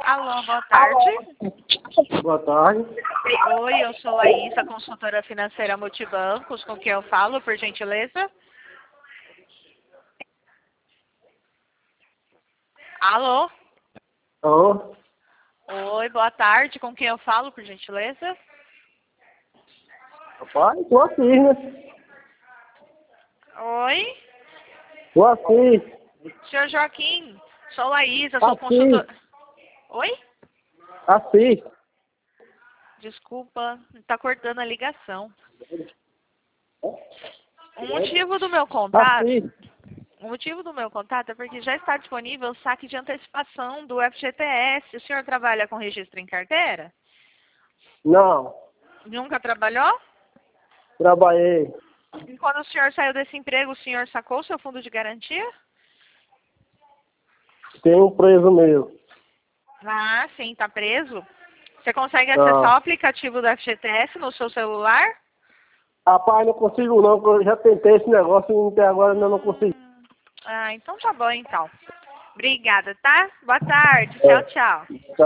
Alô, boa tarde. Boa tarde. Oi, eu sou Laís, a consultora financeira Multibancos, com quem eu falo, por gentileza? Alô? Alô? Oi, boa tarde, com quem eu falo, por gentileza? Rapaz, tô aqui, né? Oi? Tô aqui. Senhor Joaquim, sou Laís, eu sou Aqui. consultora... Oi? Aqui. Desculpa, tá cortando a ligação. O motivo do meu contato... Aqui. O motivo do meu contato é porque já está disponível o saque de antecipação do FGTS. O senhor trabalha com registro em carteira? Não. Nunca trabalhou? Trabalhei. E quando o senhor saiu desse emprego, o senhor sacou o seu fundo de garantia? Tem um preso meu. Ah, sim, tá preso. Você consegue acessar o Não. aplicativo do FGTS no seu celular? Rapaz, não consigo não, porque eu já tentei esse negócio e até agora ainda não consigo. Ah, então tá bom, então. Obrigada, tá? Boa tarde. Tchau, tchau.